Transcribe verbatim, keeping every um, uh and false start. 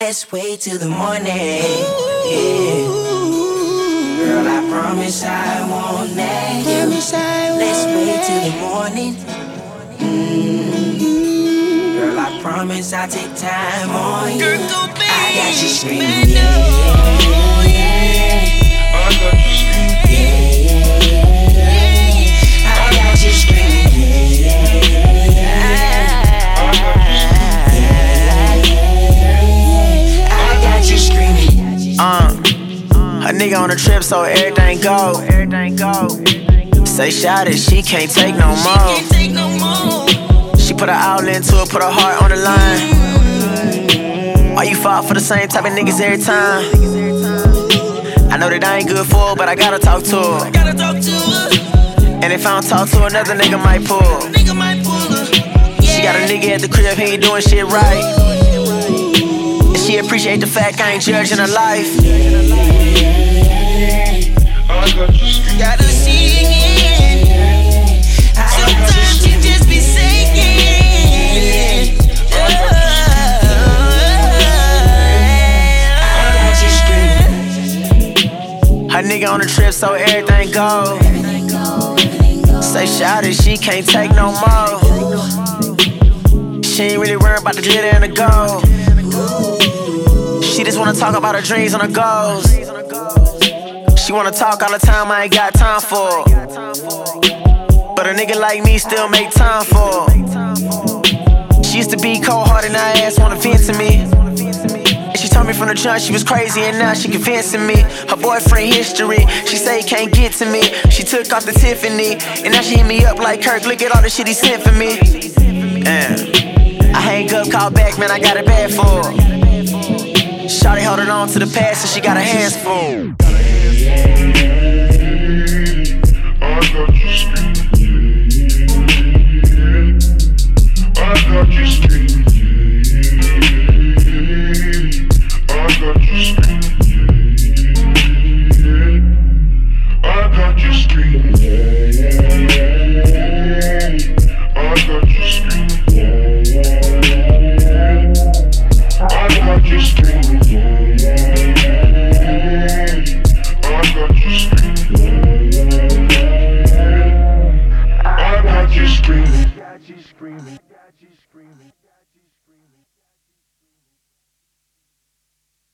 Let's wait till the morning. Yeah. Girl, I promise I won't nag you. Let's wait till the morning. Mm. Girl, I promise I'll take time on you. I got you screaming, yeah, yeah, yeah. I got you screaming, yeah, yeah, yeah. I got you screaming, yeah, yeah, yeah. I got you screaming. Uh, a nigga on a trip, so everything go. Everything go. Say shot it, she can't take no more. She put her all into it, put her heart on the line. Why you fall for the same type of niggas every time? I know that I ain't good for her, but I gotta talk to her. And if I don't talk to her, another nigga might pull. She got a nigga at the crib, he ain't doing shit right. And she appreciate the fact I ain't judging her life. Gotta sing it. Sometimes you just be singing. Her nigga on the trip, so everything go. Say shawty, she can't take no more. She ain't really worried about the glitter and the gold. She just wanna talk about her dreams and her goals. She wanna talk all the time, I ain't got time for. But a nigga like me still make time for. She used to be cold-hearted, now her ass wanna vent to me. And she told me from the jump she was crazy, and now she convincing me. Her boyfriend history, she say he can't get to me. She took off the Tiffany, and now she hit me up like Kirk. Look at all the shit he sent for me. And I hang up, call back, man, I got it bad for her. Shawty holding on to the past, and she got her hands full. I got you screaming, I got you screaming, I got you screaming, I got you screaming, I got you screaming, I got you screaming, I got you screaming. Got you screaming.